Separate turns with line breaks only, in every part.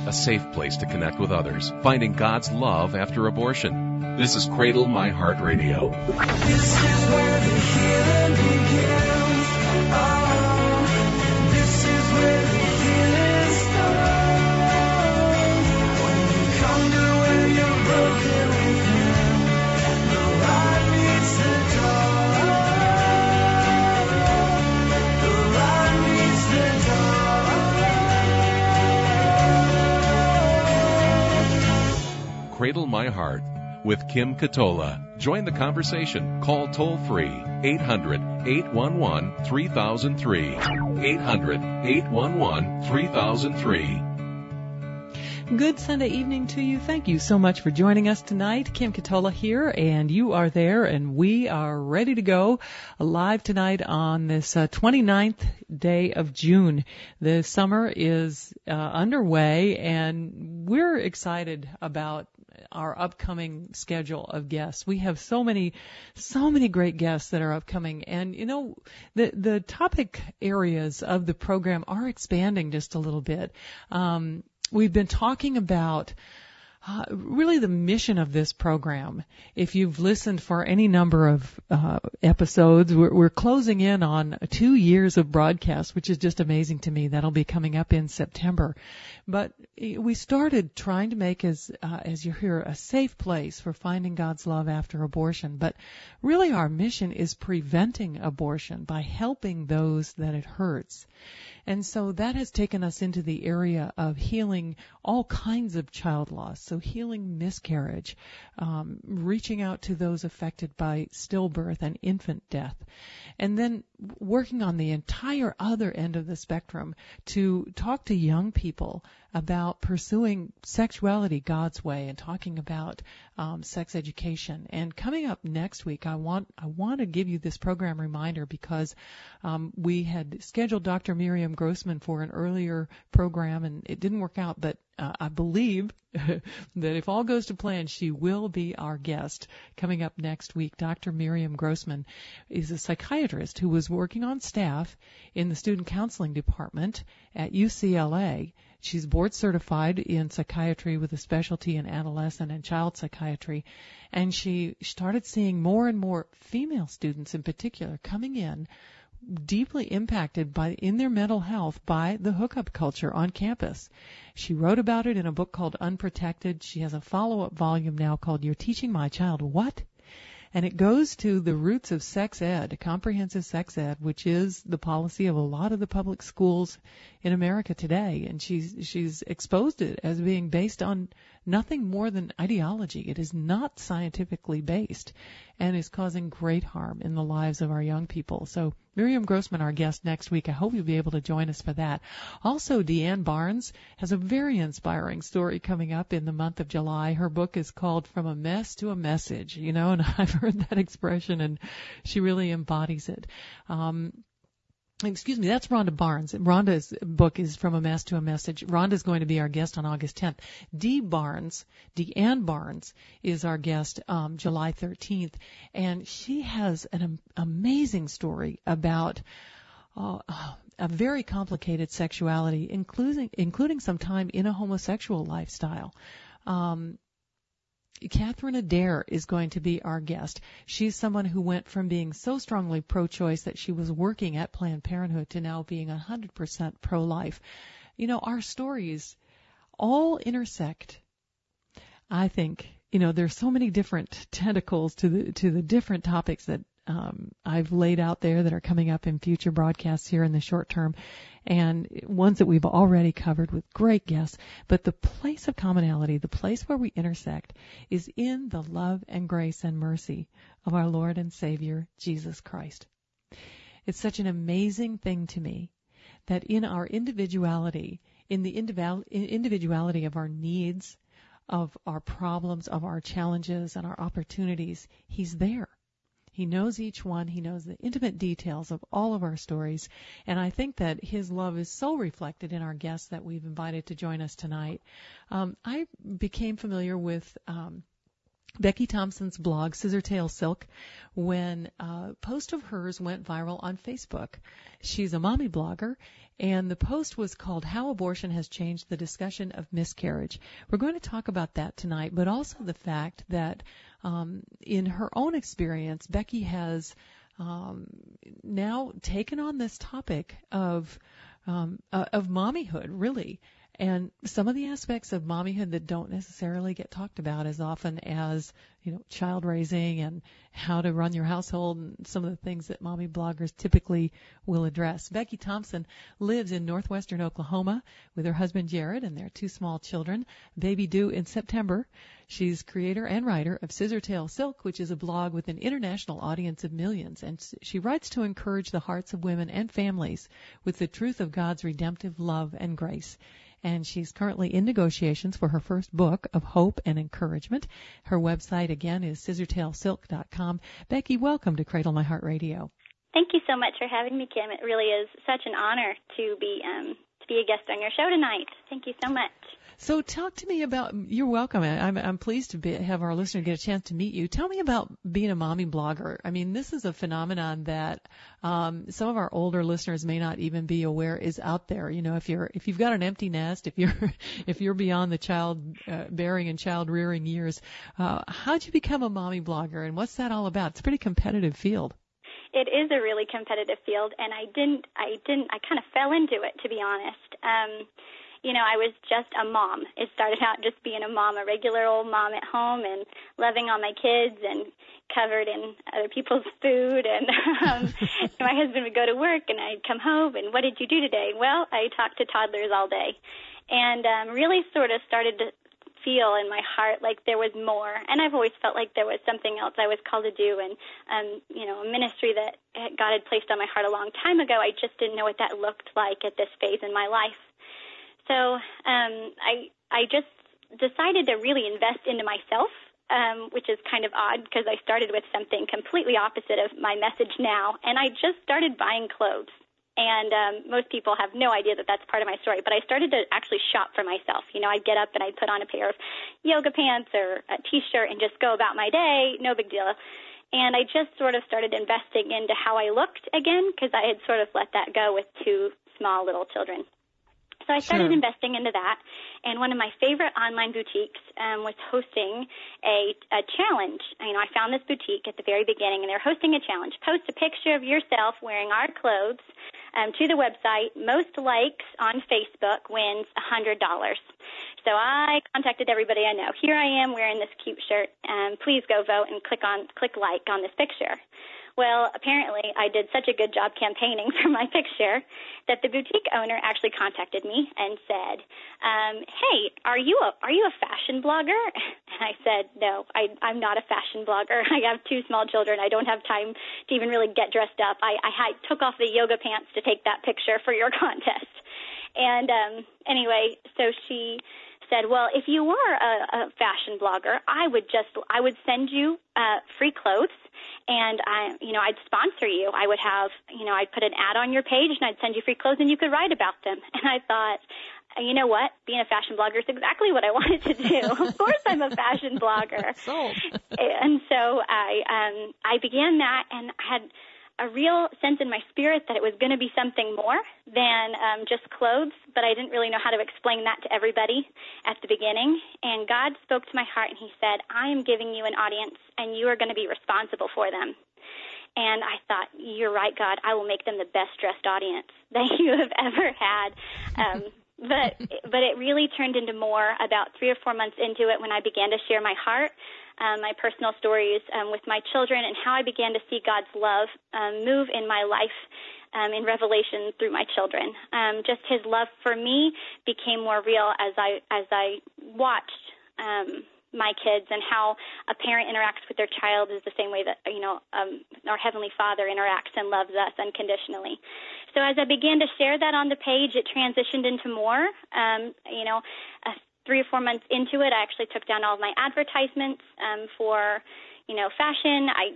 a safe place to connect with others, finding God's love after abortion. This is Cradle My Heart Radio.
This is where the healing begins. Oh, this is where the healing starts. When you come to where you're broken within, the light meets the dark. The light meets the dark.
Cradle My Heart with Kim Katola. Join the conversation. Call toll-free 800-811-3003. 800-811-3003.
Good Sunday evening to you. Thank you so much for joining us tonight. Kim Katola here, and you are there, and we are ready to go live tonight on this 29th day of June. The summer is underway, and we're excited about our upcoming schedule of guests. We have so many great guests that are upcoming, and you know, the topic areas of the program are expanding just a little bit. We've been talking about really the mission of this program. If you've listened for any number of episodes, we're closing in on 2 years of broadcast, which is just amazing to me. That'll be coming up in September. But we started trying to make, as you hear, a safe place for finding God's love after abortion. But really our mission is preventing abortion by helping those that it hurts. And so that has taken us into the area of healing all kinds of child loss. So healing miscarriage, reaching out to those affected by stillbirth and infant death, and then working on the entire other end of the spectrum to talk to young people about pursuing sexuality God's way and talking about sex education. And coming up next week, I want to give you this program reminder because we had scheduled Dr. Miriam Grossman for an earlier program, and it didn't work out, but I believe that if all goes to plan, she will be our guest coming up next week. Dr. Miriam Grossman is a psychiatrist who was working on staff in the student counseling department at UCLA. She's board certified in psychiatry with a specialty in adolescent and child psychiatry, and she started seeing more and more female students in particular coming in deeply impacted in their mental health by the hookup culture on campus. She wrote about it in a book called Unprotected. She has a follow-up volume now called You're Teaching My Child What? And it goes to the roots of sex ed, comprehensive sex ed, which is the policy of a lot of the public schools in America today. And she's exposed it as being based on nothing more than ideology. It is not scientifically based and is causing great harm in the lives of our young people. So Miriam Grossman, our guest next week. I hope you'll be able to join us for that. Also, Deanne Barnes has a very inspiring story coming up in the month of July. Her book is called From a Mess to a Message, and I've heard that expression, and she really embodies it. Excuse me, that's Rhonda Barnes. Rhonda's book is From a Mess to a Message. Rhonda's going to be our guest on August 10th. Deanne Barnes is our guest July 13th, and she has an amazing story about a very complicated sexuality, including some time in a homosexual lifestyle. Catherine Adair is going to be our guest. She's someone who went from being so strongly pro-choice that she was working at Planned Parenthood to now being 100% pro-life. Our stories all intersect. I think, there's so many different tentacles to the different topics that I've laid out there that are coming up in future broadcasts here in the short term, and ones that we've already covered with great guests. But the place of commonality, the place where we intersect, is in the love and grace and mercy of our Lord and Savior, Jesus Christ. It's such an amazing thing to me that in our individuality, in the individuality of our needs, of our problems, of our challenges and our opportunities, He's there. He knows each one. He knows the intimate details of all of our stories. And I think that His love is so reflected in our guests that we've invited to join us tonight. I became familiar with Becky Thompson's blog, Scissortail Silk, when a post of hers went viral on Facebook. She's a mommy blogger, and the post was called How Abortion Has Changed the Discussion of Miscarriage. We're going to talk about that tonight, but also the fact that in her own experience, Becky has now taken on this topic of mommyhood, really. And some of the aspects of mommyhood that don't necessarily get talked about as often as, child raising and how to run your household and some of the things that mommy bloggers typically will address. Becky Thompson lives in northwestern Oklahoma with her husband Jared and their 2 small children, baby due in September. She's creator and writer of Scissortail Silk, which is a blog with an international audience of millions, and she writes to encourage the hearts of women and families with the truth of God's redemptive love and grace. And she's currently in negotiations for her first book of hope and encouragement. Her website, again, is scissortailsilk.com. Becky, welcome to Cradle My Heart Radio.
Thank you so much for having me, Kim. It really is such an honor to be a guest on your show tonight. Thank you so much.
So talk to me about, you're welcome. I'm pleased to have our listener get a chance to meet you. Tell me about being a mommy blogger. I mean, this is a phenomenon that some of our older listeners may not even be aware is out there. If you've got an empty nest, if you're beyond the child bearing and child rearing years, how'd you become a mommy blogger, and what's that all about? It's a pretty competitive field.
It is a really competitive field, and I kind of fell into it, to be honest. I was just a mom. It started out just being a mom, a regular old mom at home and loving all my kids and covered in other people's food. And my husband would go to work and I'd come home and, what did you do today? Well, I talked to toddlers all day. And really sort of started to feel in my heart like there was more. And I've always felt like there was something else I was called to do, and, a ministry that God had placed on my heart a long time ago. I just didn't know what that looked like at this phase in my life. So I just decided to really invest into myself, which is kind of odd because I started with something completely opposite of my message now, and I just started buying clothes. And most people have no idea that that's part of my story, but I started to actually shop for myself. I'd get up and I'd put on a pair of yoga pants or a T-shirt and just go about my day, no big deal. And I just sort of started investing into how I looked again because I had sort of let that go with 2 small little children. So I started investing into that, and one of my favorite online boutiques was hosting a challenge. I found this boutique at the very beginning, and they're hosting a challenge. Post a picture of yourself wearing our clothes to the website. Most likes on Facebook wins $100. So I contacted everybody I know. Here I am wearing this cute shirt. Please go vote and click like on this picture. Well, apparently I did such a good job campaigning for my picture that the boutique owner actually contacted me and said, hey, are you a fashion blogger? And I said, no, I'm not a fashion blogger. I have 2 small children. I don't have time to even really get dressed up. I took off the yoga pants to take that picture for your contest. And anyway, so she said, well, if you were a fashion blogger, I would send you free clothes, and I'd sponsor you. I would have, I'd put an ad on your page, and I'd send you free clothes, and you could write about them. And I thought, you know what? Being a fashion blogger is exactly what I wanted to do. Of course, I'm a fashion blogger.
Sold.
And so I began that, and I had a real sense in my spirit that it was going to be something more than just clothes, but I didn't really know how to explain that to everybody at the beginning. And God spoke to my heart, and he said, I am giving you an audience, and you are going to be responsible for them. And I thought, you're right, God, I will make them the best-dressed audience that you have ever had. But it really turned into more about 3 or 4 months into it when I began to share my heart, my personal stories with my children, and how I began to see God's love move in my life in revelation through my children. Just his love for me became more real as I watched my kids, and how a parent interacts with their child is the same way that our Heavenly Father interacts and loves us unconditionally. So as I began to share that on the page, it transitioned into more. 3 or 4 months into it, I actually took down all of my advertisements for fashion. I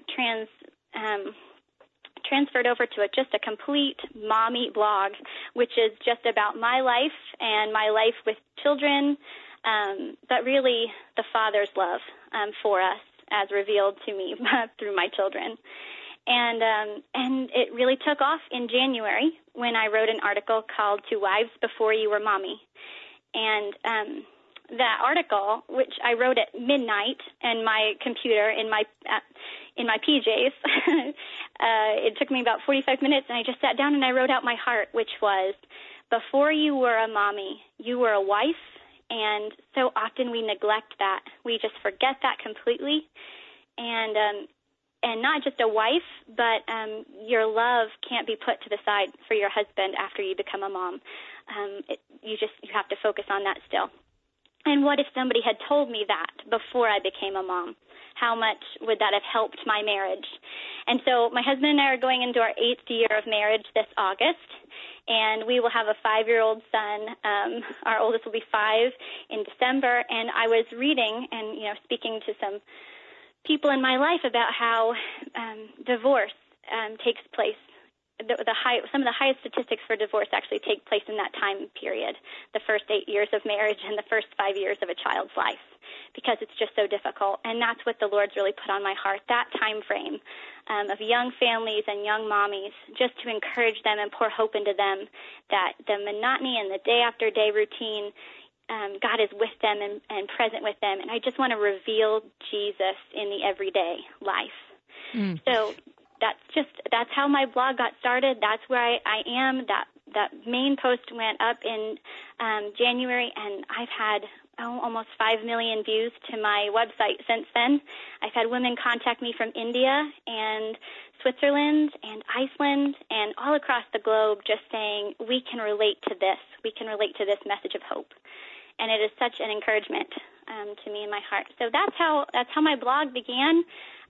transferred over to just a complete mommy blog, which is just about my life and my life with children, but really the Father's love for us. as revealed to me through my children. And it really took off in January when I wrote an article called "To Wives Before You Were Mommy." And that article, which I wrote at midnight in my computer in my PJs, it took me about 45 minutes, and I just sat down and I wrote out my heart, which was, before you were a mommy, you were a wife, and so often we neglect that. We just forget that completely. And not just a wife, but your love can't be put to the side for your husband after you become a mom. You have to focus on that still. And what if somebody had told me that before I became a mom? How much would that have helped my marriage? And so my husband and I are going into our 8th year of marriage this August, and we will have a 5-year-old son. Our oldest will be 5 in December. And I was reading and speaking to some people in my life about how divorce takes place. Some of the highest statistics for divorce actually take place in that time period, the first 8 years of marriage and the first 5 years of a child's life, because it's just so difficult. And that's what the Lord's really put on my heart, that time frame of young families and young mommies, just to encourage them and pour hope into them that the monotony and the day after day routine, God is with them and present with them. And I just want to reveal Jesus in the everyday life. So that's how my blog got started. That's where I am. That main post went up in January, and I've had almost 5 million views to my website since then. I've had women contact me from India and Switzerland and Iceland and all across the globe, just saying, we can relate to this. We can relate to this message of hope. And it is such an encouragement to me in my heart. So that's how my blog began.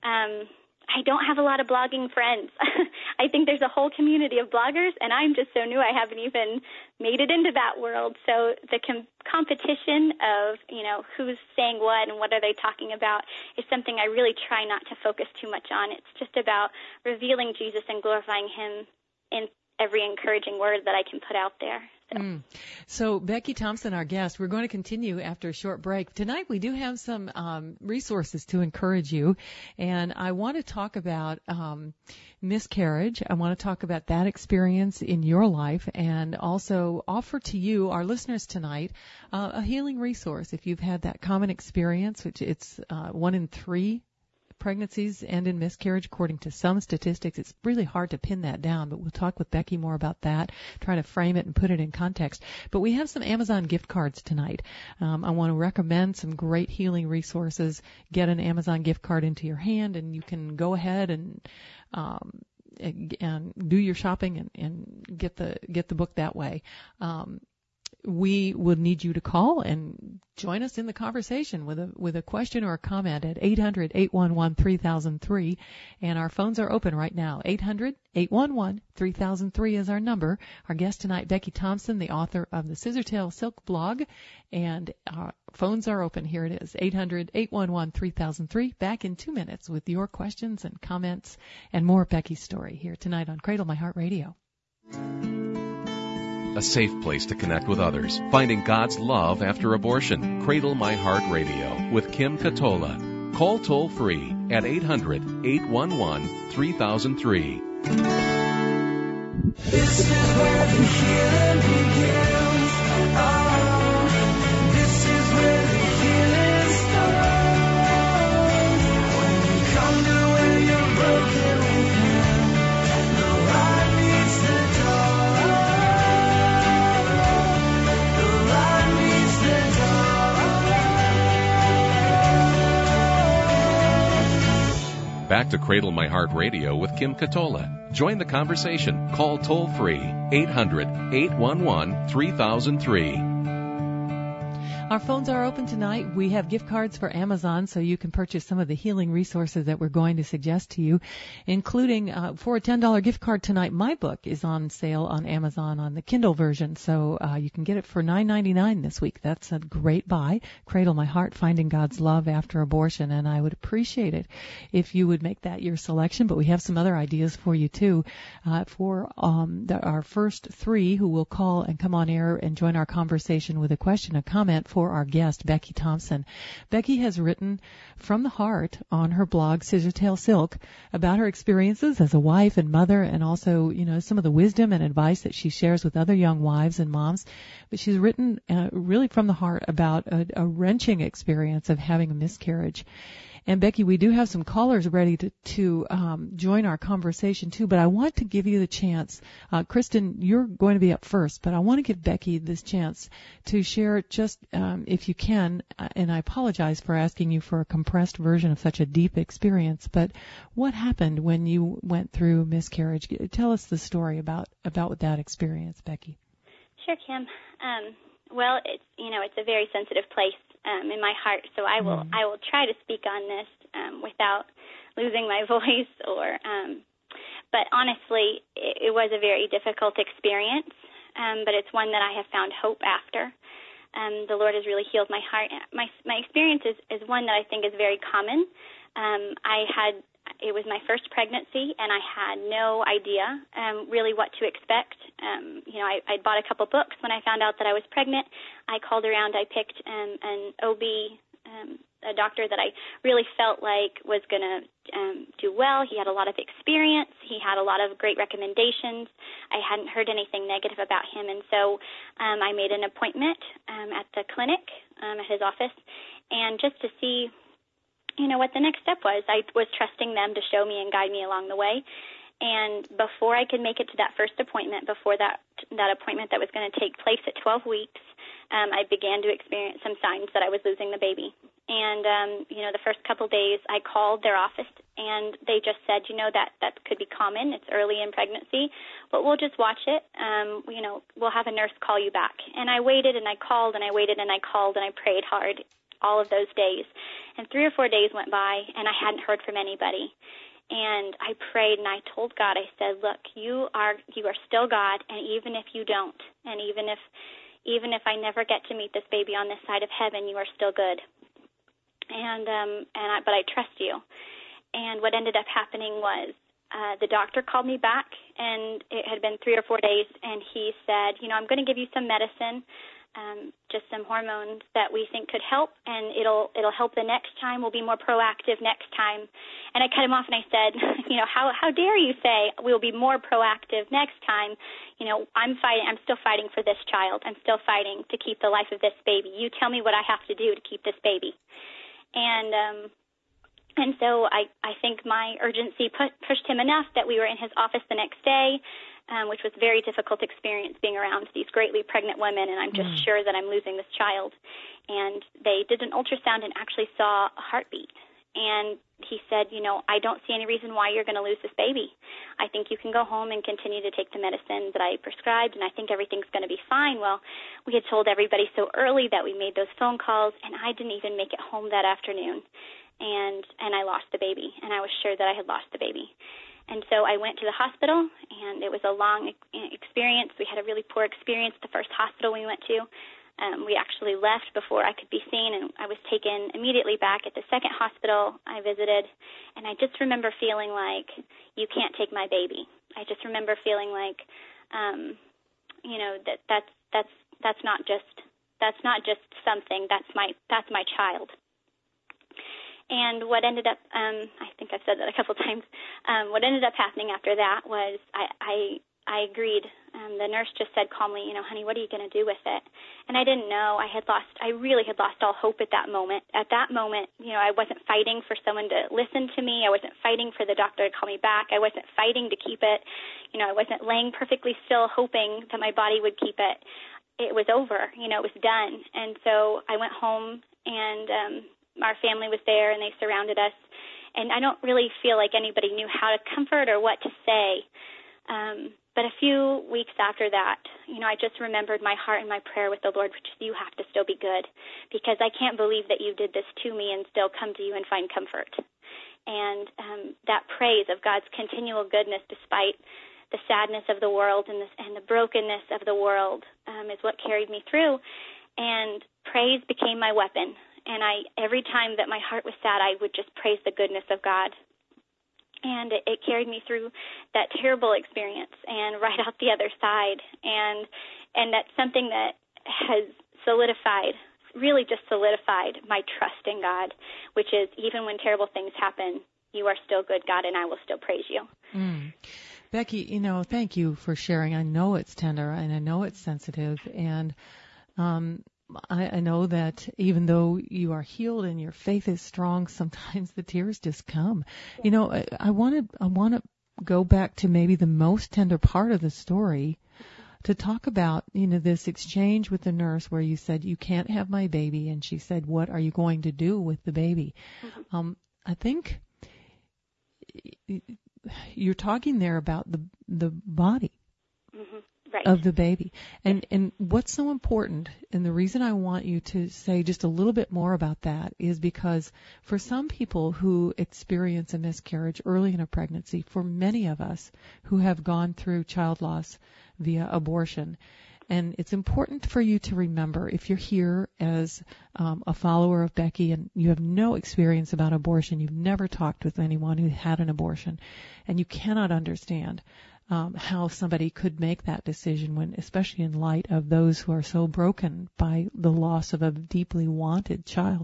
I don't have a lot of blogging friends. I think there's a whole community of bloggers, and I'm just so new I haven't even made it into that world. So the competition of, who's saying what and what are they talking about is something I really try not to focus too much on. It's just about revealing Jesus and glorifying him in every encouraging word that I can put out there.
So Becky Thompson, our guest, we're going to continue after a short break. Tonight we do have some resources to encourage you, and I want to talk about miscarriage. I want to talk about that experience in your life, and also offer to you, our listeners tonight, a healing resource. If you've had that common experience, which it's 1 in 3 pregnancies end in miscarriage, according to some statistics. It's really hard to pin that down, but we'll talk with Becky more about that, try to frame it and put it in context. But we have some Amazon gift cards tonight. I want to recommend some great healing resources. Get an Amazon gift card into your hand, and you can go ahead and do your shopping and get the book that way. We would need you to call and join us in the conversation with a question or a comment at 800-811-3003. And our phones are open right now. 800-811-3003 is our number. Our guest tonight, Becky Thompson, the author of the Scissortail Silk blog. And our phones are open. Here it is, 800-811-3003. Back in 2 minutes with your questions and comments and more Becky's story here tonight on Cradle My Heart Radio.
A safe place to connect with others. Finding God's love after abortion. Cradle My Heart Radio with Kim Katola. Call toll free at 800-811-3003.
This is where the healing begins. Oh, this is where the healing starts. When you come to where you're broken within, the light meets the dark. The light meets the dark.
Back to Cradle My Heart Radio with Kim Katola. Join the conversation. Call toll free 800-811-3003.
Our phones are open tonight. We have gift cards for Amazon, so you can purchase some of the healing resources that we're going to suggest to you, including for a $10 gift card tonight. My book is on sale on Amazon on the Kindle version, so you can get it for $9.99 this week. That's a great buy. Cradle My Heart, Finding God's Love After Abortion, and I would appreciate it if you would make that your selection. But we have some other ideas for you too. For our first 3 who will call and come on air and join our conversation with a question, a comment for our guest, Becky Thompson. Becky has written from the heart on her blog, Scissortail Silk, about her experiences as a wife and mother, and also, some of the wisdom and advice that she shares with other young wives and moms. But she's written really from the heart about a wrenching experience of having a miscarriage. And Becky, we do have some callers ready to join our conversation too, but I want to give you the chance. Kristen, you're going to be up first, but I want to give Becky this chance to share just, if you can, and I apologize for asking you for a compressed version of such a deep experience, but what happened when you went through miscarriage? Tell us the story about that experience, Becky.
Sure, Kim. Well, it's a very sensitive place in my heart, so I will try to speak on this without losing my voice. But honestly, it was a very difficult experience, but it's one that I have found hope after. The Lord has really healed my heart. My experience is one that I think is very common. It was my first pregnancy, and I had no idea really what to expect. I bought a couple books when I found out that I was pregnant. I called around. I picked an OB, a doctor that I really felt like was going to do well. He had a lot of experience. He had a lot of great recommendations. I hadn't heard anything negative about him, and so I made an appointment at the clinic, at his office, and just to see what the next step was. I was trusting them to show me and guide me along the way. And before I could make it to that first appointment, before that appointment that was going to take place at 12 weeks, I began to experience some signs that I was losing the baby. And, the first couple days I called their office, and they just said, that could be common. It's early in pregnancy, but we'll just watch it. We'll have a nurse call you back. And I waited, and I called, and I waited, and I called, and I prayed hard all of those days. And 3 or 4 days went by, and I hadn't heard from anybody. And I prayed, and I told God, I said, look, you are still God, and even if you don't, and even if I never get to meet this baby on this side of heaven, you are still good. But I trust you. And what ended up happening was the doctor called me back, and it had been 3 or 4 days, and he said, I'm going to give you some medicine, just some hormones that we think could help, and it'll help the next time. We'll be more proactive next time. And I cut him off, and I said, how dare you say we'll be more proactive next time? I'm still fighting for this child. I'm still fighting to keep the life of this baby. You tell me what I have to do to keep this baby. And so I think my urgency pushed him enough that we were in his office the next day, which was a very difficult experience being around these greatly pregnant women, and I'm just sure that I'm losing this child. And they did an ultrasound and actually saw a heartbeat. And he said, I don't see any reason why you're going to lose this baby. I think you can go home and continue to take the medicine that I prescribed, and I think everything's going to be fine. Well, we had told everybody so early that we made those phone calls, and I didn't even make it home that afternoon. And I lost the baby, and I was sure that I had lost the baby. And so I went to the hospital, and it was a long experience. We had a really poor experience at the first hospital we went to. We actually left before I could be seen, and I was taken immediately back at the second hospital I visited. And I just remember feeling like, you can't take my baby. I just remember feeling like, that's not just something. That's my child. And what ended up, I think I've said that a couple times, what ended up happening after that was I agreed. The nurse just said calmly, honey, what are you going to do with it? And I didn't know. I really had lost all hope at that moment. At that moment, I wasn't fighting for someone to listen to me. I wasn't fighting for the doctor to call me back. I wasn't fighting to keep it. I wasn't laying perfectly still hoping that my body would keep it. It was over. It was done. And so I went home, and our family was there, and they surrounded us. And I don't really feel like anybody knew how to comfort or what to say. But a few weeks after that, I just remembered my heart and my prayer with the Lord, which is, you have to still be good, because I can't believe that you did this to me and still come to you and find comfort. And that praise of God's continual goodness despite the sadness of the world and the brokenness of the world is what carried me through. And praise became my weapon. And every time that my heart was sad, I would just praise the goodness of God. And it carried me through that terrible experience and right out the other side. And that's something that has solidified really just solidified my trust in God, which is even when terrible things happen, you are still good, God, and I will still praise you.
Becky, thank you for sharing. I know it's tender and I know it's sensitive, and I know that even though you are healed and your faith is strong, sometimes the tears just come. I want to go back to maybe the most tender part of the story to talk about, this exchange with the nurse where you said, you can't have my baby. And she said, what are you going to do with the baby? Mm-hmm. I think you're talking there about the body.
Mm-hmm. Right.
Of the baby. And what's so important, and the reason I want you to say just a little bit more about that is because for some people who experience a miscarriage early in a pregnancy, for many of us who have gone through child loss via abortion, and it's important for you to remember, if you're here as a follower of Becky and you have no experience about abortion, you've never talked with anyone who had an abortion, and you cannot understand how somebody could make that decision when, especially in light of those who are so broken by the loss of a deeply wanted child.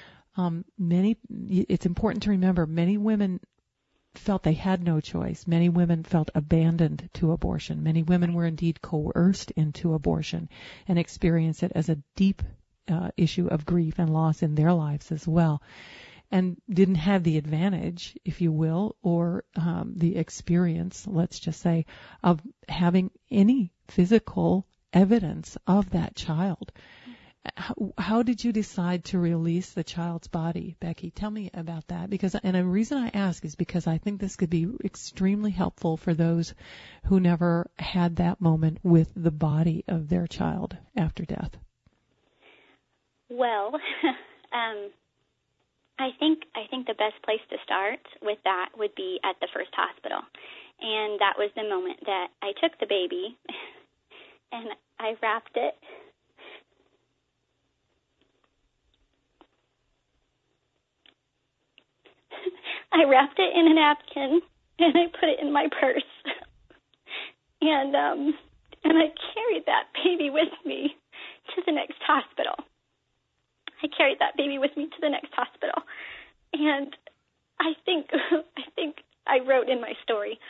It's important to remember, many women felt they had no choice. Many women felt abandoned to abortion. Many women were indeed coerced into abortion and experienced it as a deep issue of grief and loss in their lives as well, and didn't have the advantage, if you will, or the experience, let's just say, of having any physical evidence of that child. How did you decide to release the child's body, Becky? Tell me about that. And the reason I ask is because I think this could be extremely helpful for those who never had that moment with the body of their child after death.
Well, I think the best place to start with that would be at the first hospital. And that was the moment that I took the baby and I wrapped it. I wrapped it in a napkin and I put it in my purse. And I carried that baby with me to the next hospital. And I think I wrote in my story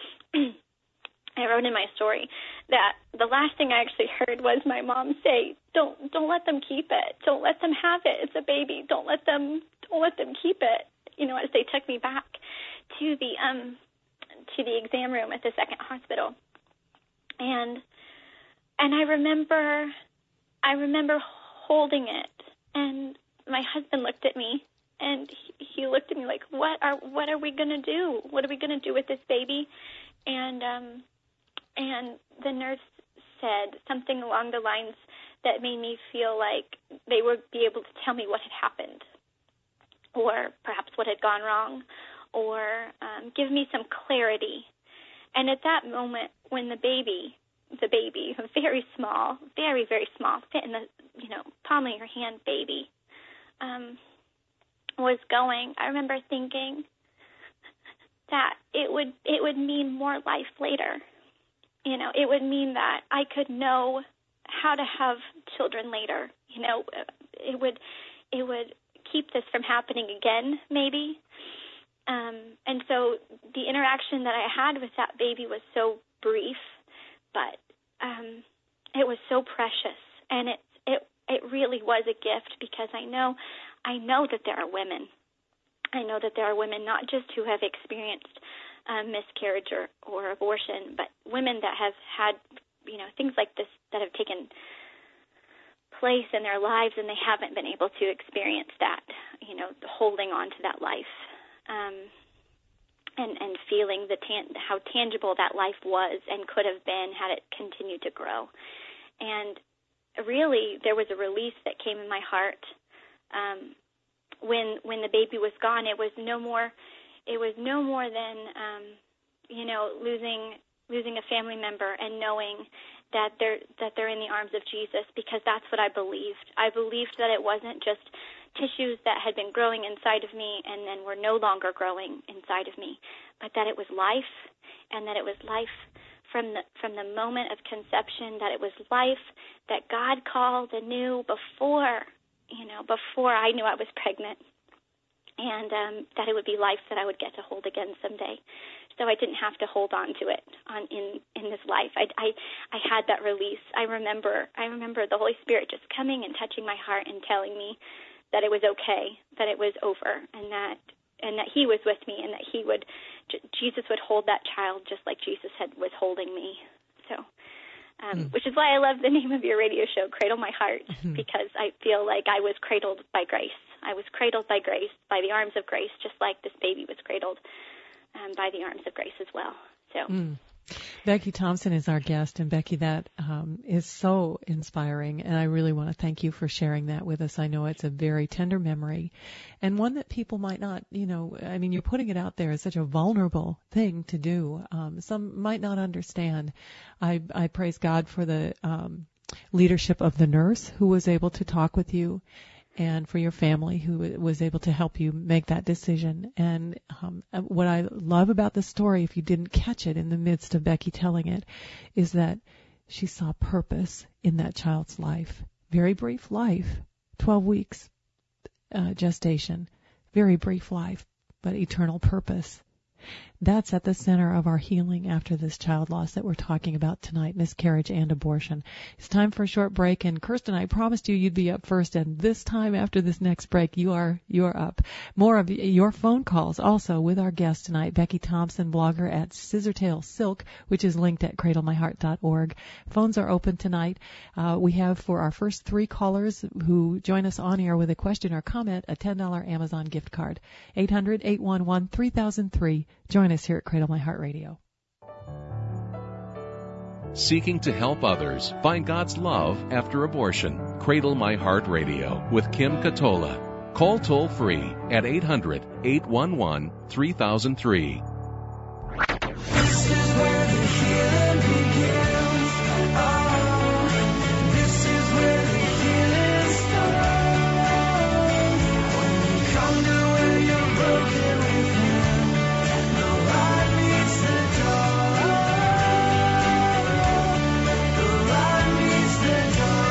that the last thing I actually heard was my mom say, "Don't let them keep it. Don't let them have it. It's a baby. Don't let them keep it." As they took me back to the exam room at the second hospital. And I remember holding it, and my husband looked at me, and he looked at me like, what are we going to do? What are we going to do with this baby? And the nurse said something along the lines that made me feel like they would be able to tell me what had happened, or perhaps what had gone wrong, or give me some clarity. And at that moment, when the baby, very small, very, very small, fit in the palm of your hand baby, was going, I remember thinking that it would mean more life later. It would mean that I could know how to have children later. It would keep this from happening again, maybe. And so the interaction that I had with that baby was so brief, but it was so precious, and it really was a gift, because I know that there are women. I know that there are women not just who have experienced miscarriage or abortion, but women that have had things like this that have taken place in their lives, and they haven't been able to experience that, holding on to that life, and feeling how tangible that life was and could have been had it continued to grow. And really, there was a release that came in my heart when the baby was gone. It was no more than losing a family member and knowing that they're in the arms of Jesus, because that's what I believed. I believed that it wasn't just tissues that had been growing inside of me and then were no longer growing inside of me, but that it was life, and that it was life from the moment of conception, that it was life that God called anew before before I knew I was pregnant, and that it would be life that I would get to hold again someday. So I didn't have to hold on to it in this life. I had that release. I remember the Holy Spirit just coming and touching my heart and telling me that it was okay, that it was over, and that He was with me, and that Jesus would hold that child just like Jesus was holding me. So, which is why I love the name of your radio show, Cradle My Heart, because I feel like I was cradled by grace. I was cradled by grace, by the arms of grace, just like this baby was cradled by the arms of grace as well. So.
Becky Thompson is our guest, and Becky, that is so inspiring, and I really want to thank you for sharing that with us. I know it's a very tender memory, and one that people might not, you're putting it out there as such a vulnerable thing to do. Some might not understand. I praise God for the leadership of the nurse who was able to talk with you, and for your family who was able to help you make that decision. And what I love about the story, if you didn't catch it in the midst of Becky telling it, is that she saw purpose in that child's life. Very brief life, 12 weeks gestation, very brief life, but eternal purpose. That's at the center of our healing after this child loss that we're talking about tonight, miscarriage and abortion. It's time for a short break, and Kirsten, I promised you'd be up first, and this time after this next break, you are up. More of your phone calls also with our guest tonight, Becky Thompson, blogger at Scissortail Silk, which is linked at cradlemyheart.org. Phones are open tonight. We have, for our first 3 callers who join us on air with a question or comment, a $10 Amazon gift card. 800-811-3003. Join us here at Cradle My Heart Radio.
Seeking to help others find God's love after abortion. Cradle My Heart Radio with Kim Katola. Call toll free at 800-811-3003.
This is where the healing begins. Oh, this is where the healing starts. When you come to where you're broken within, the light meets the dark. The light meets the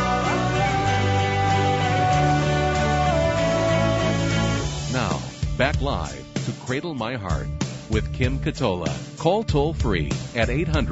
dark.
Now, back live to Cradle My Heart with Kim Katola. Call toll free at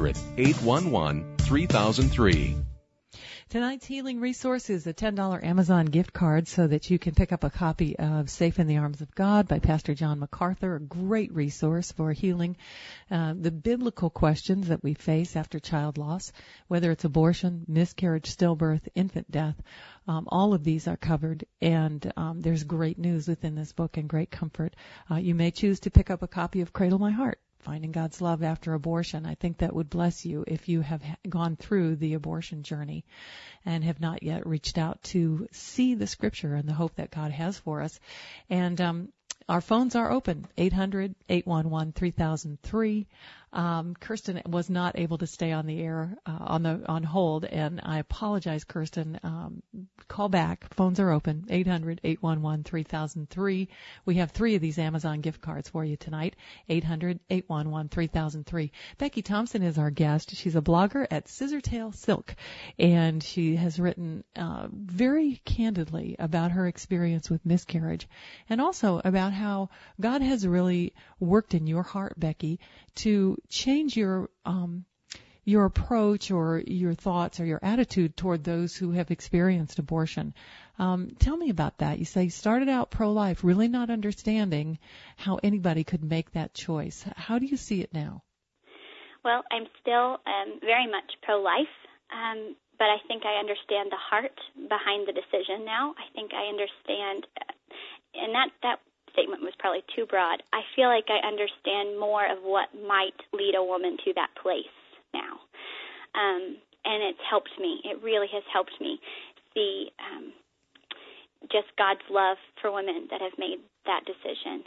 800-811-3003.
Tonight's healing resource is a $10 Amazon gift card so that you can pick up a copy of Safe in the Arms of God by Pastor John MacArthur, a great resource for healing the biblical questions that we face after child loss, whether it's abortion, miscarriage, stillbirth, infant death. All of these are covered, and there's great news within this book and great comfort. You may choose to pick up a copy of Cradle My Heart, Finding God's Love After Abortion. I think that would bless you if you have gone through the abortion journey and have not yet reached out to see the Scripture and the hope that God has for us. And our phones are open, 800-811-3003. Kirsten was not able to stay on the air, on hold, and I apologize, Kirsten. Call back. Phones are open, 800-811-3003. We have 3 of these Amazon gift cards for you tonight, 800-811-3003. Becky Thompson is our guest. She's a blogger at Scissortail Silk, and she has written very candidly about her experience with miscarriage, and also about how God has really worked in your heart, Becky, to change your approach or your thoughts or your attitude toward those who have experienced abortion. Tell me about that. You say you started out pro-life, really not understanding how anybody could make that choice. How do you see it now?
Well, I'm still very much pro-life, but I think I understand the heart behind the decision now. I think I understand, and that statement was probably too broad. I feel like I understand more of what might lead a woman to that place now. And it's helped me. It really has helped me see just God's love for women that have made that decision.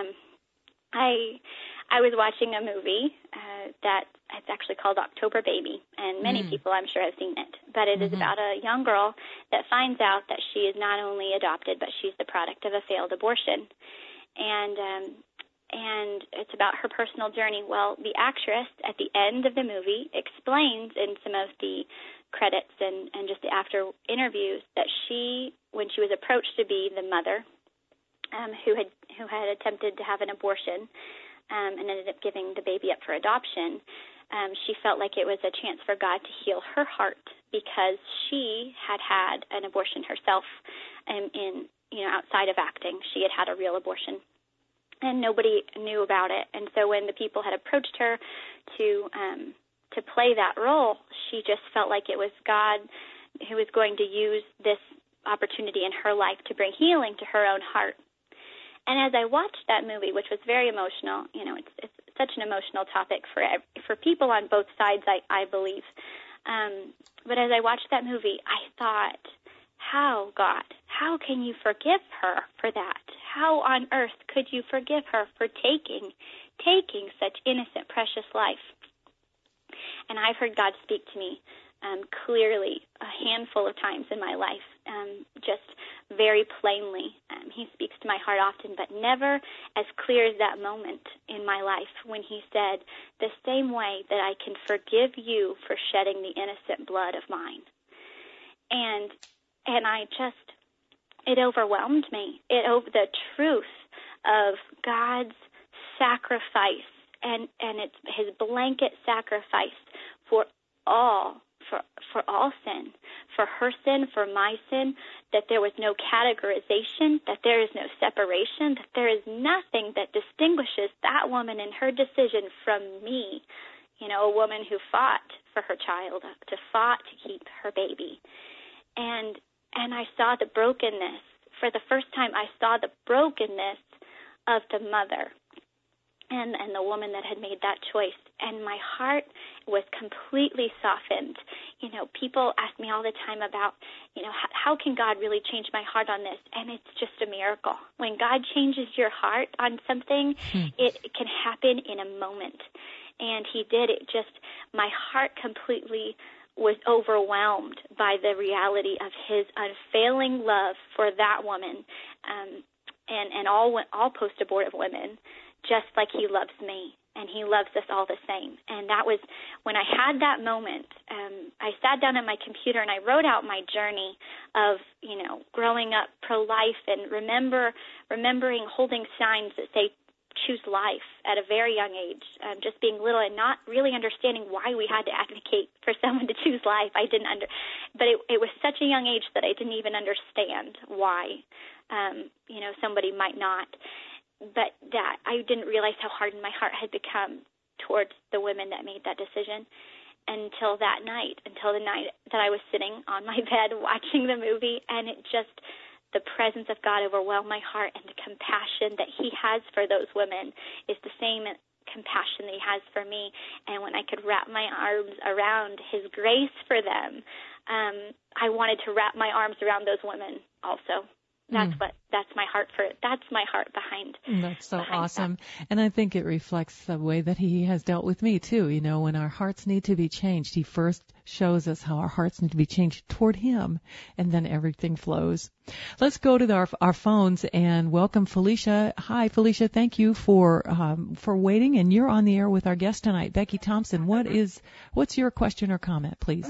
I was watching a movie that it's actually called October Baby, and many people I'm sure have seen it. But it is about a young girl that finds out that she is not only adopted, but she's the product of a failed abortion. And it's about her personal journey. Well, the actress at the end of the movie explains in some of the credits and just the after interviews that when she was approached to be the mother who had attempted to have an abortion and ended up giving the baby up for adoption, she felt like it was a chance for God to heal her heart because she had had an abortion herself in outside of acting. She had had a real abortion, and nobody knew about it. And so when the people had approached her to play that role, she just felt like it was God who was going to use this opportunity in her life to bring healing to her own heart. And as I watched that movie, which was very emotional, it's such an emotional topic for people on both sides, I believe. But as I watched that movie, I thought, how, God, how can you forgive her for that? How on earth could you forgive her for taking such innocent, precious life? And I've heard God speak to me clearly a handful of times in my life, just very plainly. He speaks to my heart often, but never as clear as that moment in my life when he said, the same way that I can forgive you for shedding the innocent blood of mine. And it overwhelmed me. The truth of God's sacrifice and it's his blanket sacrifice for all sin, for her sin, for my sin, that there was no categorization, that there is no separation, that there is nothing that distinguishes that woman and her decision from me, a woman who fought for her child, fought to keep her baby. And I saw the brokenness. For the first time, I saw the brokenness of the mother and the woman that had made that choice. And my heart was completely softened. People ask me all the time about, how can God really change my heart on this? And it's just a miracle. When God changes your heart on something, it can happen in a moment. And he did it. My heart completely was overwhelmed by the reality of his unfailing love for that woman and all post-abortive women, just like he loves me, and he loves us all the same. And that was when I had that moment. I sat down at my computer and I wrote out my journey of, growing up pro-life and remembering holding signs that say choose life at a very young age, just being little and not really understanding why we had to advocate for someone to choose life. But it was such a young age that I didn't even understand why, somebody might not. But that I didn't realize how hardened my heart had become towards the women that made that decision until the night that I was sitting on my bed watching the movie, and the presence of God overwhelmed my heart, and the compassion that he has for those women is the same compassion that he has for me. And when I could wrap my arms around his grace for them, I wanted to wrap my arms around those women also. That's my heart behind.
That's so awesome. That. And I think it reflects the way that he has dealt with me too. When our hearts need to be changed, he first shows us how our hearts need to be changed toward him, and then everything flows. Let's go to our phones and welcome Felicia. Hi, Felicia. Thank you for waiting, and you're on the air with our guest tonight, Becky Thompson. What's your question or comment, please?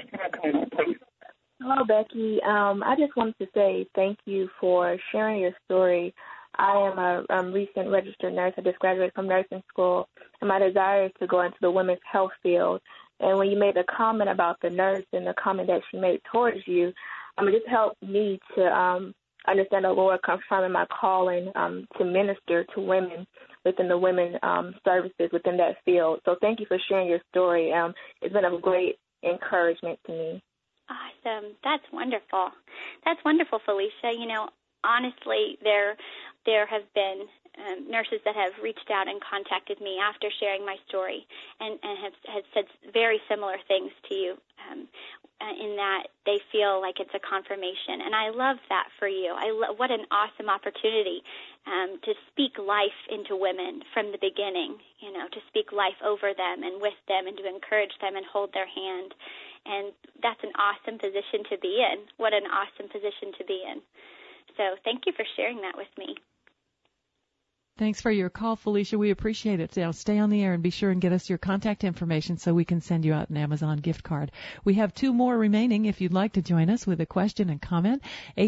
Hello, Becky. I just wanted to say thank you for sharing your story. I am a recent registered nurse. I just graduated from nursing school, and my desire is to go into the women's health field. And when you made the comment about the nurse and the comment that she made towards you, it just helped me to understand the Lord confirming my calling to minister to women within the women services within that field. So thank you for sharing your story. It's been of great encouragement to me.
Awesome. That's wonderful. That's wonderful, Felicia. Honestly, there have been nurses that have reached out and contacted me after sharing my story and have said very similar things to you in that they feel like it's a confirmation. And I love that for you. What an awesome opportunity to speak life into women from the beginning, to speak life over them and with them and to encourage them and hold their hand. And that's an awesome position to be in. What an awesome position to be in. So thank you for sharing that with me.
Thanks for your call, Felicia. We appreciate it. Now, stay on the air and be sure and get us your contact information so we can send you out an Amazon gift card. We have 2 more remaining if you'd like to join us with a question and comment.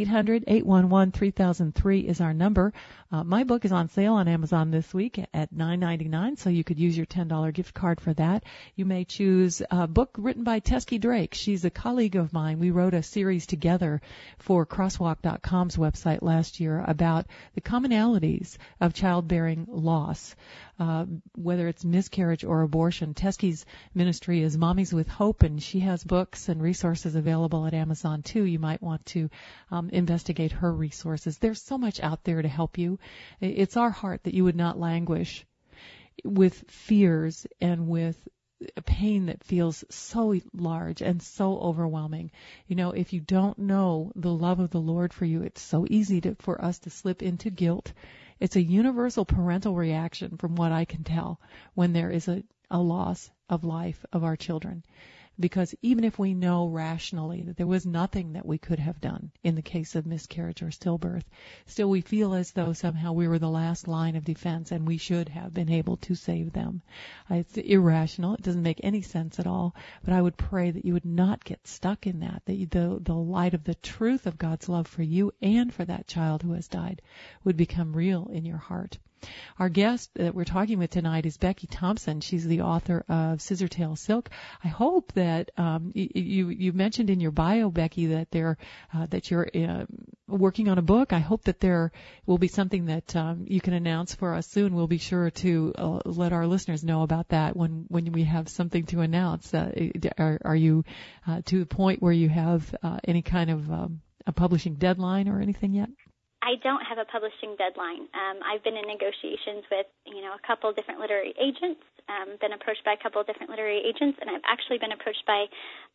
800-811-3003 is our number. My book is on sale on Amazon this week at $9.99, so you could use your $10 gift card for that. You may choose a book written by Teskey Drake. She's a colleague of mine. We wrote a series together for Crosswalk.com's website last year about the commonalities of childbearing loss, whether it's miscarriage or abortion. Teskey's ministry is Mommies with Hope, and she has books and resources available at Amazon too. You might want to investigate her resources. There's so much out there to help you. It's our heart that you would not languish with fears and with a pain that feels so large and so overwhelming. You know, if you don't know the love of the Lord for you, it's so easy for us to slip into guilt. It's a universal parental reaction, from what I can tell, when there is a loss of life of our children. Because even if we know rationally that there was nothing that we could have done in the case of miscarriage or stillbirth, still we feel as though somehow we were the last line of defense and we should have been able to save them. It's irrational. It doesn't make any sense at all. But I would pray that you would not get stuck in that the light of the truth of God's love for you and for that child who has died would become real in your heart. Our guest that we're talking with tonight is Becky Thompson. She's the author of Scissortail Silk. I hope that you mentioned in your bio, Becky, that that you're working on a book. I hope that there will be something that you can announce for us soon. We'll be sure to let our listeners know about that when we have something to announce. Are you to the point where you have any kind of a publishing deadline or anything yet?
I don't have a publishing deadline. I've been in negotiations with, a couple of different literary agents, been approached by a couple of different literary agents, and I've actually been approached by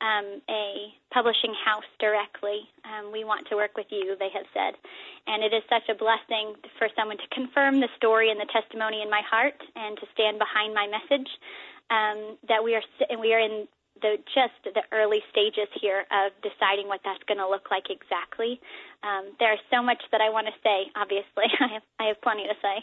a publishing house directly. We want to work with you, they have said. And it is such a blessing for someone to confirm the story and the testimony in my heart and to stand behind my message, that we are in the early stages here of deciding what that's going to look like exactly. There's so much that I want to say, obviously. I have plenty to say.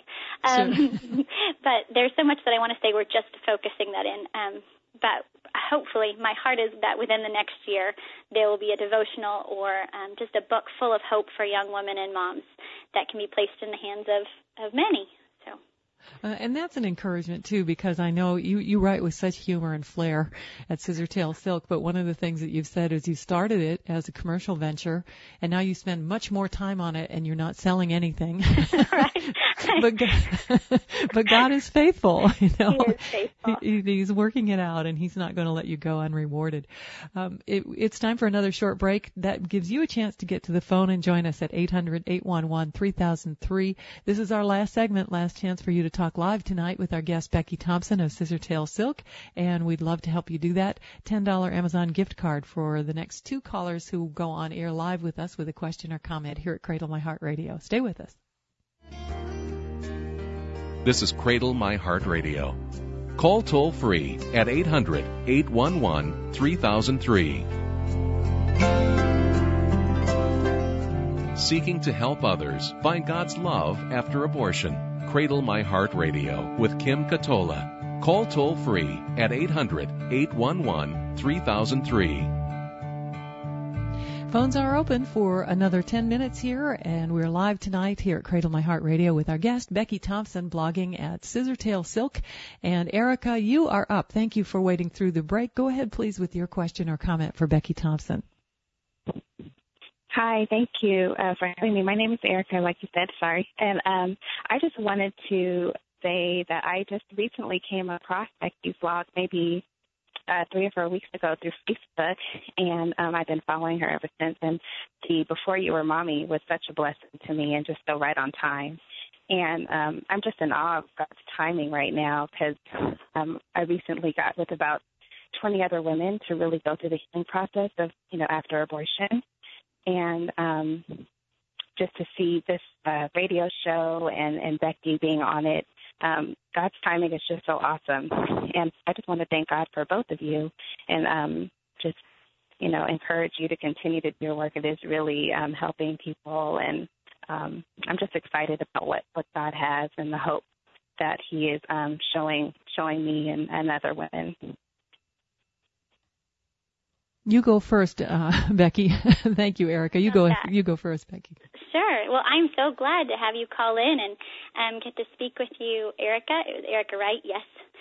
But there's so much that I want to say. We're just focusing that in. But hopefully my heart is that within the next year there will be a devotional or just a book full of hope for young women and moms that can be placed in the hands of many.
And that's an encouragement, too, because I know you write with such humor and flair at Scissortail Silk, but one of the things that you've said is you started it as a commercial venture, and now you spend much more time on it, and you're not selling anything.
Right.
But God is faithful,
He is faithful.
He's working it out, and He's not going to let you go unrewarded. It's time for another short break. That gives you a chance to get to the phone and join us at 800-811-3003. This is our last segment, last chance for you to talk live tonight with our guest Becky Thompson of Scissortail Silk, and we'd love to help you do that. $10 Amazon gift card for the next 2 callers who go on air live with us with a question or comment here at Cradle My Heart Radio. Stay with us.
This is Cradle My Heart Radio. Call toll free at 800-811-3003. Seeking to help others find God's love after abortion. Cradle My Heart Radio with Kim Katola. Call toll free at 800-811-3003.
Phones are open for another 10 minutes here, and we're live tonight here at Cradle My Heart Radio with our guest, Becky Thompson, blogging at Scissortail Silk. And Erica, you are up. Thank you for waiting through the break. Go ahead, please, with your question or comment for Becky Thompson.
Hi, thank you for having me. My name is Erica, like you said, sorry. And I just wanted to say that I just recently came across Becky's blog maybe 3 or 4 weeks ago through Facebook, and I've been following her ever since. And the Before You Were Mommy was such a blessing to me and just so right on time. And I'm just in awe of God's timing right now because I recently got with about 20 other women to really go through the healing process of, after abortion. And just to see this radio show and Becky being on it, God's timing is just so awesome. And I just want to thank God for both of you and just, encourage you to continue to do your work. It is really helping people, and I'm just excited about what God has and the hope that He is showing me and other women.
You go first, Becky. Thank you, Erica. You go first, Becky.
Sure. Well, I'm so glad to have you call in and get to speak with you, Erica. It was Erica, right? Yes.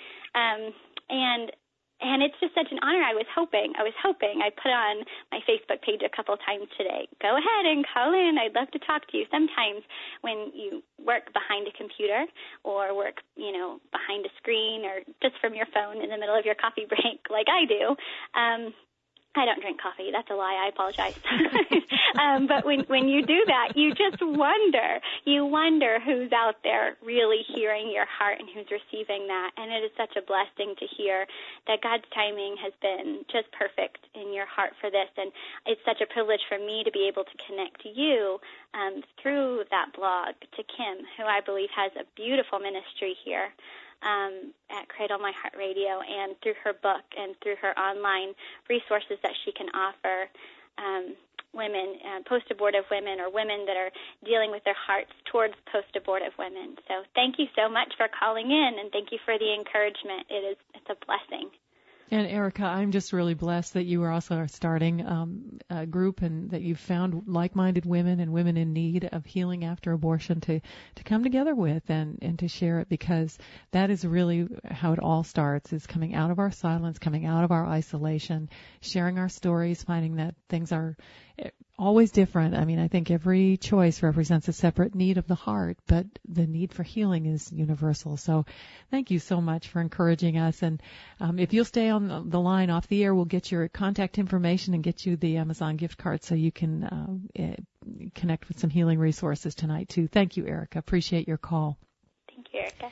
And it's just such an honor. I was hoping. I put on my Facebook page a couple times today. Go ahead and call in. I'd love to talk to you. Sometimes when you work behind a computer or work, behind a screen or just from your phone in the middle of your coffee break like I do, I don't drink coffee. That's a lie. I apologize. But when you do that, you just wonder. You wonder who's out there really hearing your heart and who's receiving that. And it is such a blessing to hear that God's timing has been just perfect in your heart for this. And it's such a privilege for me to be able to connect to you through that blog to Kim, who I believe has a beautiful ministry here at Cradle My Heart Radio, and through her book and through her online resources that she can offer women, post-abortive women, or women that are dealing with their hearts towards post-abortive women. So thank you so much for calling in, and thank you for the encouragement. It's a blessing.
And Erica, I'm just really blessed that you are also starting a group and that you've found like-minded women and women in need of healing after abortion to come together with and to share it, because that is really how it all starts, is coming out of our silence, coming out of our isolation, sharing our stories, finding that things are always different. I mean, I think every choice represents a separate need of the heart, but the need for healing is universal. So thank you so much for encouraging us. And if you'll stay on the line off the air, we'll get your contact information and get you the Amazon gift card so you can connect with some healing resources tonight, too. Thank you, Erica. Appreciate your call.
Thank you, Erica.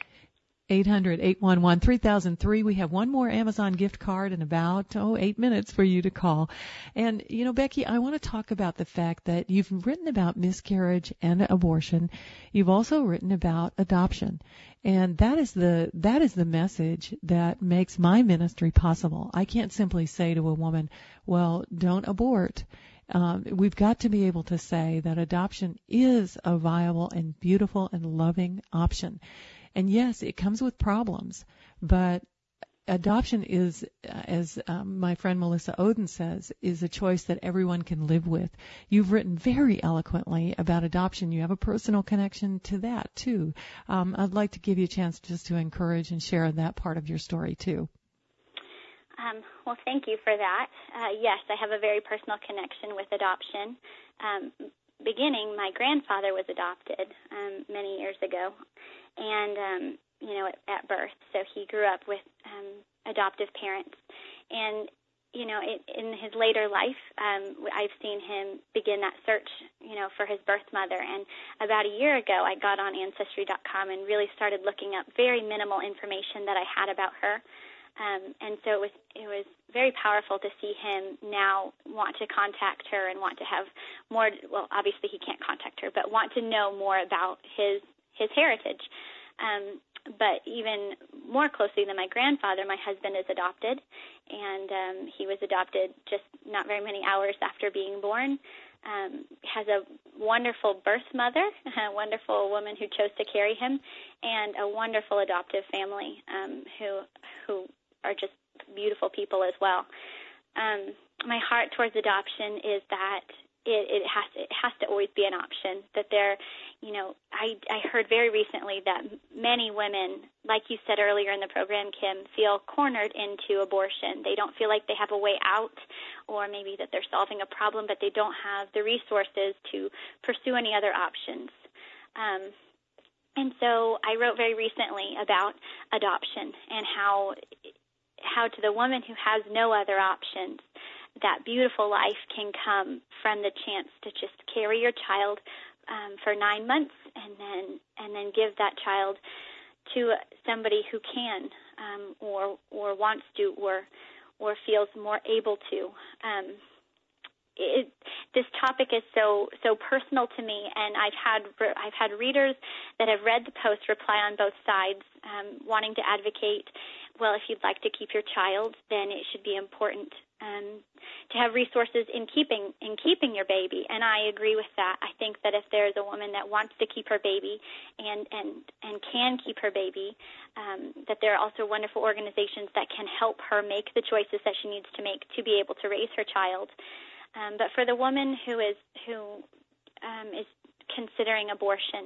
800-811-3003. We have one more Amazon gift card in about 8 minutes for you to call. And, Becky, I want to talk about the fact that you've written about miscarriage and abortion. You've also written about adoption. And that is the message that makes my ministry possible. I can't simply say to a woman, well, don't abort. We've got to be able to say that adoption is a viable and beautiful and loving option. And yes, it comes with problems, but adoption is, as my friend Melissa Oden says, is a choice that everyone can live with. You've written very eloquently about adoption. You have a personal connection to that, too. I'd like to give you a chance just to encourage and share that part of your story, too.
Well, thank you for that. Yes, I have a very personal connection with adoption. Beginning, my grandfather was adopted many years ago, and at birth. So he grew up with adoptive parents, and in his later life, I've seen him begin that search, for his birth mother. And about a year ago, I got on Ancestry.com and really started looking up very minimal information that I had about her. And so it was very powerful to see him now want to contact her and want to have more. Well, obviously he can't contact her, but want to know more about his heritage. But even more closely than my grandfather, my husband is adopted, and he was adopted just not very many hours after being born. Has a wonderful birth mother, a wonderful woman who chose to carry him, and a wonderful adoptive family who are just beautiful people as well. My heart towards adoption is that it has to always be an option. That there, I heard very recently that many women, like you said earlier in the program, Kim, feel cornered into abortion. They don't feel like they have a way out, or maybe that they're solving a problem, but they don't have the resources to pursue any other options. And so I wrote very recently about adoption and how to the woman who has no other options, that beautiful life can come from the chance to just carry your child for 9 months and then give that child to somebody who can or wants to or feels more able to. This topic is so personal to me, and I've had readers that have read the post reply on both sides, wanting to advocate. Well, if you'd like to keep your child, then it should be important to have resources in keeping your baby, and I agree with that. I think that if there's a woman that wants to keep her baby and can keep her baby, that there are also wonderful organizations that can help her make the choices that she needs to make to be able to raise her child. But for the woman who is considering abortion,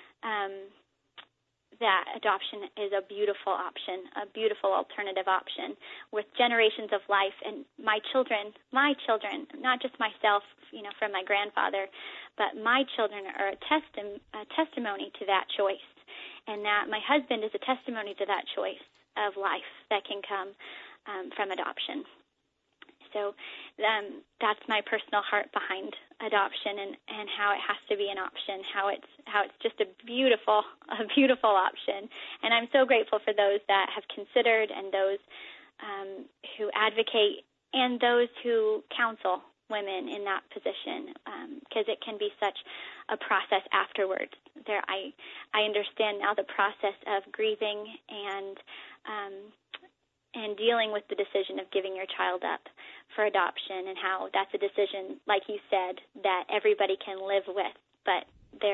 that adoption is a beautiful option, a beautiful alternative option with generations of life. And my children, not just myself, from my grandfather, but my children are a testimony to that choice, and that my husband is a testimony to that choice of life that can come from adoption. So that's my personal heart behind adoption and how it has to be an option, how it's just a beautiful option. And I'm so grateful for those that have considered and those who advocate and those who counsel women in that position, because it can be such a process afterwards. I understand now the process of grieving and dealing with the decision of giving your child up for adoption, and how that's a decision, like you said, that everybody can live with, but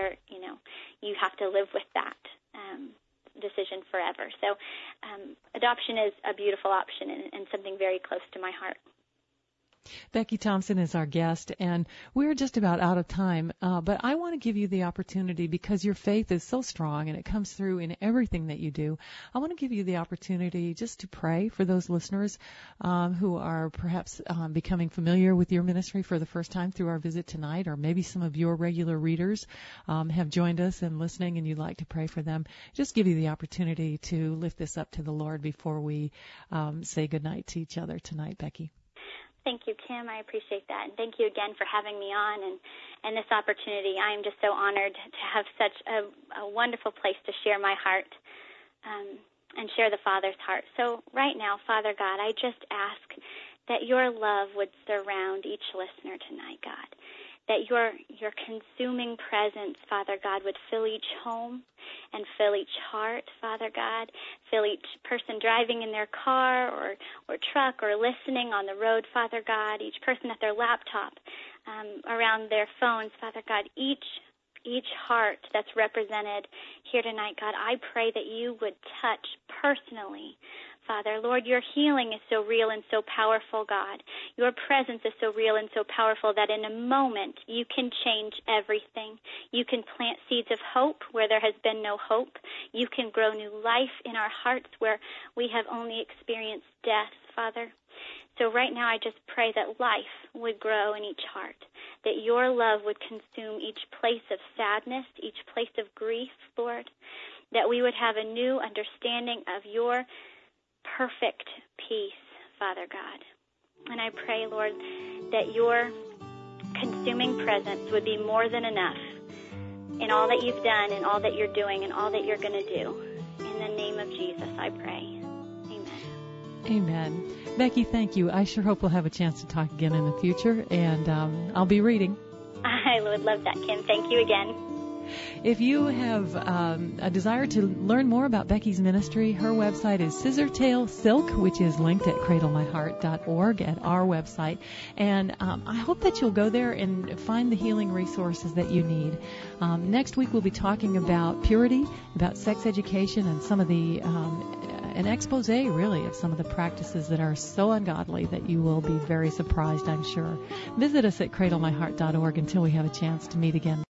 you have to live with that decision forever. So adoption is a beautiful option and something very close to my heart.
Becky Thompson is our guest, and we're just about out of time, but I want to give you the opportunity, because your faith is so strong and it comes through in everything that you do. I want to give you the opportunity just to pray for those listeners who are perhaps becoming familiar with your ministry for the first time through our visit tonight, or maybe some of your regular readers have joined us and listening and you'd like to pray for them. Just give you the opportunity to lift this up to the Lord before we say goodnight to each other tonight, Becky.
Thank you, Kim. I appreciate that. And thank you again for having me on and this opportunity. I am just so honored to have such a wonderful place to share my heart and share the Father's heart. So right now, Father God, I just ask that your love would surround each listener tonight, God, that your consuming presence, Father God, would fill each home and fill each heart, Father God, fill each person driving in their car or truck or listening on the road, Father God, each person at their laptop, around their phones, Father God, each heart that's represented here tonight, God, I pray that you would touch personally, Father. Lord, your healing is so real and so powerful, God. Your presence is so real and so powerful that in a moment you can change everything. You can plant seeds of hope where there has been no hope. You can grow new life in our hearts where we have only experienced death, Father. So right now I just pray that life would grow in each heart, that your love would consume each place of sadness, each place of grief, Lord, that we would have a new understanding of your perfect peace, Father God. And I pray, Lord, that your consuming presence would be more than enough in all that you've done and all that you're doing and all that you're going to do. In the name of Jesus, I pray. Amen.
Amen. Becky, thank you. I sure hope we'll have a chance to talk again in the future, and I'll be reading.
I would love that, Kim. Thank you again.
If you have a desire to learn more about Becky's ministry, her website is Scissortail Silk, which is linked at cradlemyheart.org at our website. And I hope that you'll go there and find the healing resources that you need. Next week we'll be talking about purity, about sex education, and some of the an expose, really, of some of the practices that are so ungodly that you will be very surprised, I'm sure. Visit us at cradlemyheart.org until we have a chance to meet again.